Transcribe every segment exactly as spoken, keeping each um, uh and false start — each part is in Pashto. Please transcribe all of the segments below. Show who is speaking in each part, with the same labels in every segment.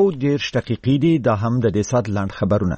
Speaker 1: یو دېرش دقیقې دي. دا هم د دې ساعت لنډ خبرونه.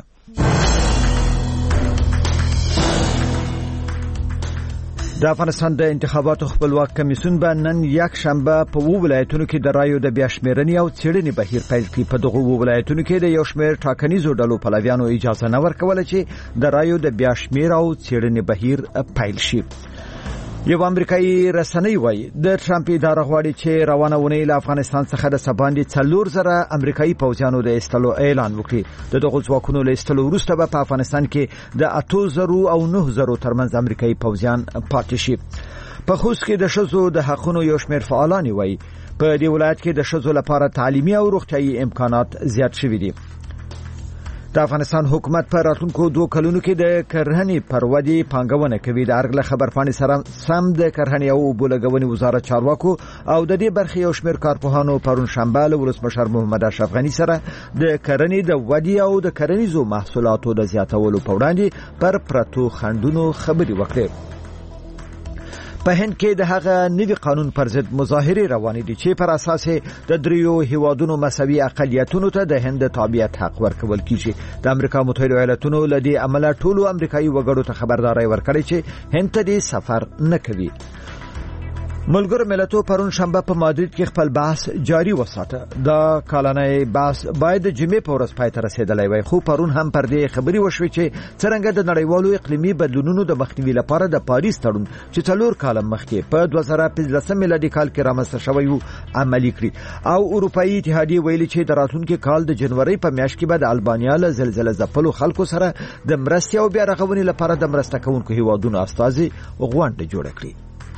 Speaker 1: د افغانستان د انتخاباتو خپلواک کمیسیون به نن یک شنبه په وو ولایتونو کې د رایو د بیا شمیرنې او څېړنې بهیر پیل کړي. په دغه وو ولایتونو کې د یو شمېر ټاکنیزو ډلو پلویانو اجازه نه ورکوله چې د رایو د بیا شمیر او څېړنې بهیر پیل شي. یو امریکایي رسنۍ وایي د ټرمپ اداره غواړي چې روانه ونې له افغانستان څخه د سباندې څلور زره امریکایي پوځیانو د ایستلو اعلان وکړي. د دغو ځواکونو له ایستلو وروسته به په افغانستان کې د اتو زرو او نه زرو ترمنځ امریکایي پوځیان پاتې شي. په خوست کې د ښځو د حقونو یو شمېر فعالان وایي په دې ولایت کې د ښځو لپاره تعلیمي او روغتیايي امکانات زیات شوي دي. د افغانستان حکومت په راتلونکو دوه کلونو کې د کرهنې پر ودې پانګونه کوي. د ارګله خبرپاڼې سره سم د کرهنې او اوبو لګونې وزارت چارواکو او د دې برخې یو شمېر کارپوهانو پرون شنبه له ولسمشر محمد اشرف غني سره د کرهنې د ودې او د کرنیزو محصولاتو د زیاتولو په وړاندې پر پرتو خنډونو خبرې وکړې. په هند کې د هغه نوي قانون پر ضد مظاهرې روانې دي چې پر اساس د دریو هیوادونو مساوي اقلیتونو ته د هند تابعیت حق ورکول کیږي. د امریکا متحده ایالاتونو له دې عمله ټولو امریکایي وګړو ته خبرداري ورکړې چې هند ته دې سفر نه کوي. ملګرو ملتونو پرون شنبه په مادرید کې خپل بحث جاری وساته. دا کالنۍ بحث باید د جمعې په ورځ پای ته رسیدلی وای، خو پرون هم پر دې خبرې وشوې چې څرنګه د نړیوالو اقلیمي بدلونونو د مخنیوي لپاره د پاریس تړون چې څلور کاله مخکې په دوه زره پنځلس میلادي کال کې رامنځته شوی و عملي کړي. او اروپאי اتحادیه ویلي چې د راتلونکي کال د جنوري په میاشت کې به د البانیا له زلزلې ځپلو خلکو سره د مرستې او بیا رغونې لپاره د مرسته کوونکو هیوادونو استازي غونډه جوړه کړي.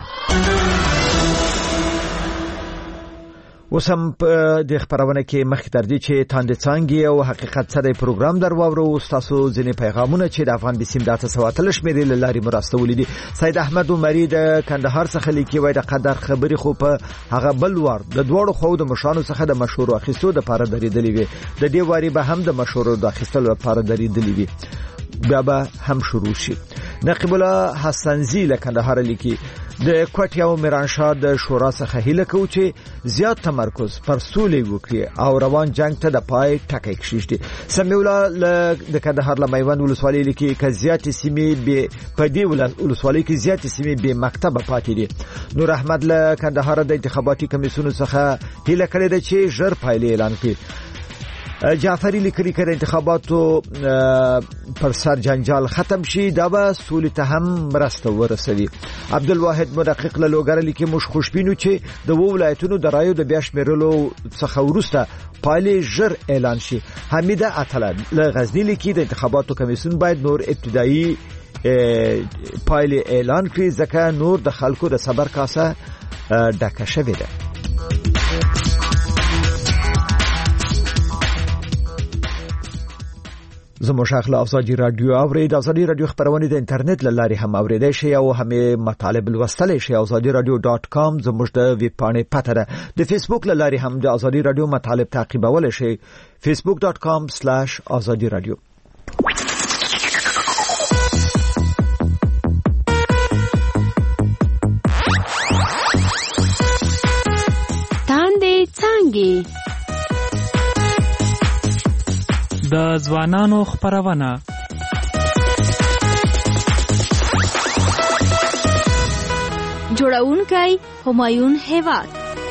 Speaker 1: وسم په د خبرونه کې مخکې تر دې چې تاند څنګه او حقیقت سره پروګرام درواورو تاسو ځینې پیغامونه چې د افغان بسیم داته سواتل شمیرې لاري مرستولې دي. سید احمد عمری د کندهار څخه لیکي وای د قدر خبري خو په هغه بل وار د دوړو خو د مشانو څخه د مشورو اخیستو د لپاره درېدلې وي. د دې واری به هم د مشورو د اخیستلو لپاره درېدلې وي. بیا به هم شروع شي. نقیب الله حسنزی له کندهار لیکي د کوټیا او میرانشاه د شورا څخه هیله کوي چې زیات تمرکز پر سولې وکړي او روان جنگ ته د پای ټکی کښیږي. سمیع الله د کندهار له میوند ولسوالۍ لیکي ک زیات سیمې به په دې ولسوالۍ کې زیات سیمې به مکتب پاتې دي. نور احمد له کندهار د انتخاباتي کمیسیون څخه هیله کړې ده چې ژر پایلې اعلان کړي. جعفری لیکلی کړه انتخاباتو پر سر جنجال ختم شي دا به سولې ته هم مرسته ورسوي. عبدالواحد مدقق له لوګر لیکي مش خوشبینو چې د ولایتونو د رایو د بیا شمیرلو څخه وروسته پایلې ژر اعلان شي. حمیده اتل له غزنی لیکي د انتخاباتو کمیسیون باید نور ابتدایي پایلې اعلان کړي ځکه نور د خلکو د صبر کاسه ډکه شوې ده. زموږ شاخله ازادي رادیو اورید ازادي رادیو خبرونه د انټرنیټ لاري هم اوریدای شي او هم مطالب لوستل شي. ازادي رادیو ډاټ کام زموږ د ویب پاڼې پته ده. د فیسبوک لاري هم د ازادي رادیو مطالب تعقیبول شي. فیسبوک ډاټ کام سلاش ازادي رادیو.
Speaker 2: تاندې څنګه
Speaker 3: د ځوانانو خبرونه
Speaker 2: جوړونکی همایون هیواد.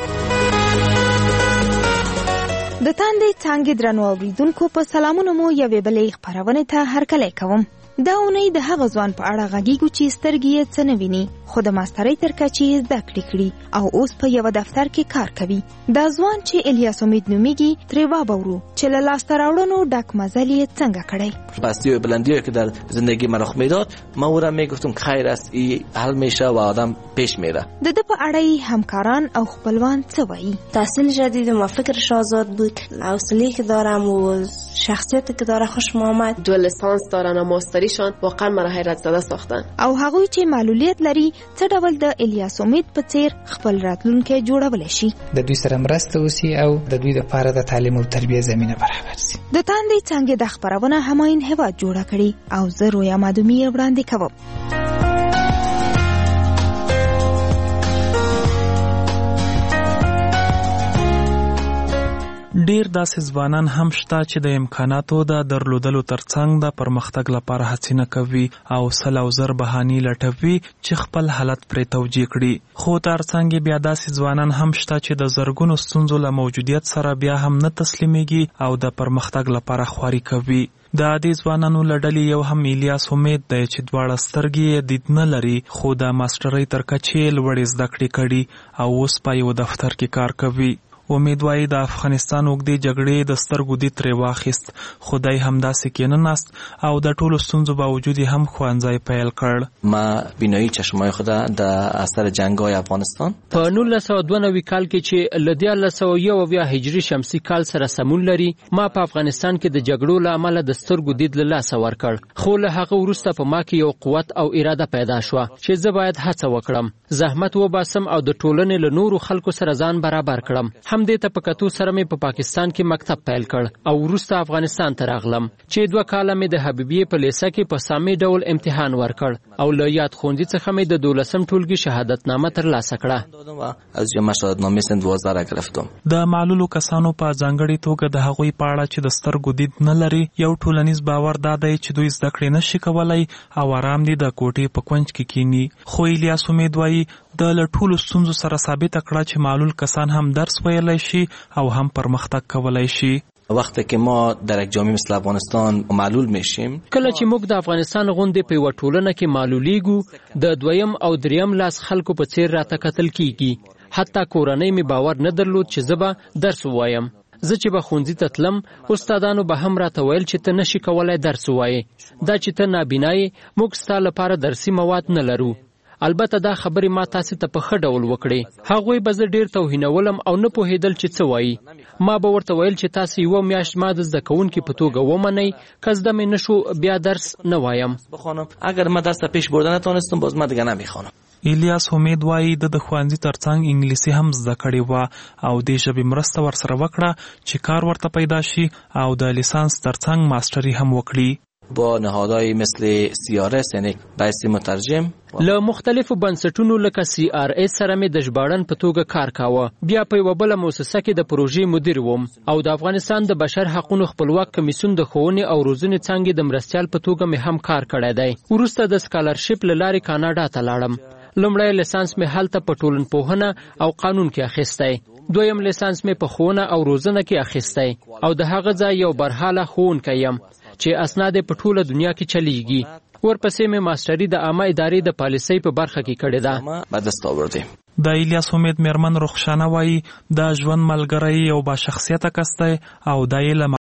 Speaker 4: د تاندې څنګه درنو اوریدونکو په سلامونه مو یوې بلې خبرونه ته هرکلی کوم. دا اونۍ د هغه ځوان په اړه غږیږو چې سترګې یې څه نه ویني خو د ماسترۍ تر کچې زده کړې کړي او اوس په یو دفتر کې کار کوي. دا ځوان چې الیاس امید نومیږي ترې وابورو چې له لاسته راوړنو ډک مزل یې څنګه کړی.
Speaker 5: بستی و بلندی که در زندگی من رخ میداد ما او را میگفتم خیر است این حل میشه و آدم پیش میره.
Speaker 4: د ده په اړه همکاران او خپلوان څه وایي؟
Speaker 6: تحصیل جدیدم و فکرش آزاد بود. حوصله‌ای که دارم و شخصیتی که داره خوشم آمد.
Speaker 7: دو لیسانس دارن و ماستریشان واقعا مرا حیرت زده ساختن.
Speaker 4: او هغوی چې معلولیت لري څه ډول د الیاس امید په څیر خپل راتلونکی جوړولی شي.
Speaker 8: د دوی سره مرسته وسی او د دوی لپاره د تعلیم او تربیه زمینه برابر شي.
Speaker 4: د تاندې څنګه د خبرونه همایون هیواد جوړه کړي او زه رویا مادومی وړاندې کوم.
Speaker 3: ډیر داسې ځوانان هم شته چې د امکاناتو د درلودلو ترڅنګ د پرمختګ لپاره هڅې نه کوي او سل او زر بهانې لټوي چې خپل حالت پرې توجیه کړي. خو ترڅنګ بیا داسې ځوانان هم شته چې د زرګونو ستونزو له موجودیت سره بیا هم نه تسلیمیږي او د پرمختګ لپاره خواري کوي. د دې ځوانانو له ډلې یو هم الیاس امید دی چې دواړه سترګې یې دید نه لري خو د ماسټرۍ تر کچې لوړې زده کړې کړي او اوس په یو دفتر کې کار کوي. امید وایي د افغانستان اوږدې جګړې د سترګو دید ترې واخیست خو دی همداسې کېنناست او د ټولو ستونزو باوجود یې هم ښوونځی پیل کړ.
Speaker 5: ما بینایی چشمای خود د اثر جنگ‌های افغانستان
Speaker 9: په نولس سوه دوه نوي کال کې چې له دیارلس سوه یو اویا هجري شمسي کال سره سمون لري ما په افغانستان کې د جګړو له امله د سترګو دید له لاسه ورکړ خو له هغه وروسته په ما کې یو قوت او اراده پیدا شوه چې زه باید هڅه وکړم زحمت وباسم او د ټولنې له نورو خلکو سره ځان برابر کړم. همدې ته په کتو سره مې په پا پاکستان کې مکتب پیل کړ او وروسته افغانستان ته راغلم چې دوه کاله مې د حبیبیې په لیسه کې په سامي ډول امتحان ورکړ او له یاد ښوونځي څخه مې د دولسم ټولګي شهادتنامه ترلاسه کړه.
Speaker 5: از جمع شهادتنامه سن دوازده را گرفتم.
Speaker 3: د معلولو کسانو په ځانګړي توګه د هغوی په اړه چې د سترګو دید نه لري یو ټولنیز باور دا دی چې دوی زده کړې نشي کولای او آرام دي د کوټې په کونج کې کینی. خو الیاس امید وایي د له ټولو ستونزو سره ثابته کړه چې معلول کسان هم درس ویلی شي او هم پرمختګ کولی شي.
Speaker 5: وقتی که ما در یک جامعه مثل افغانستان معلول میشیم
Speaker 9: کله چې موږ د افغانستان غوندې په یوه ټولنه کې معلولیږو د دویم او دریم لاس خلکو په څیر راته کتل کیږي. حتی کورنۍ مې باور نه درلود چې زه به درس ووایم. زه چې به ښوونځي ته تلم استادانو به هم راته ویل چې ته نشي کولی درس ووایې دا چې ته نابینا یې موږ ستا لپاره درسي مواد نه لرو. البته دا خبرې ما تاسې ته په ښه ډول وکړې. هغوی به زه ډېر توهینولم او نه پوهېدل چې څه وایي. ما به ورته ویل چې تاسې یوه میاشت ما د زده کوونکي په توګه ومنئ که زده مې نشو بیا درس نه وایم.
Speaker 5: اگر ما درس پیش برده نتوانستم باز ما دیگه نمیخوانم.
Speaker 3: الیاس امید وایي د ښوونځي ترڅنګ انګلیسي هم زده کړې وه او دې ژبې مرسته ورسره وکړه چې کار ورته پیدا شي او د لیسانس ترڅنګ ماسټري هم وکړي.
Speaker 5: با نهادهای مثل سی آر اس یعنی بایستی مترجم
Speaker 9: له مختلفو بنسټونو لکه سی آر اس سره مې د ژباړن په توګه کار کاوه. بیا په یوه بله موسسه کې د پروژې مدیر وم او د افغانستان د بشر حقونو خپلواک کمیسیون د ښوونې او روزنې څانګې د مرستیال په توګه مې هم کار کړی دی. وروسته د سکالرشپ له لارې کاناډا ته لاړم. لومړی لیسانس مې هلته په ټولنپوهنه او قانون کې اخیستی. دویم لیسانس مې په ښوونه او روزنه کې اخیستی او د هغه ځای یو برحاله ښوونکی یم چې اسناد په ټوله دنیا کې چلیږي. ورپسې مې ماسټري د عامه ادارې د پالیسۍ په برخه کې کړې ده.
Speaker 5: بعد دست آوردیم.
Speaker 3: د الیاس امید میرمن رخشانه وایي د ژوند ملګری یو با شخصیته کس دی او د یې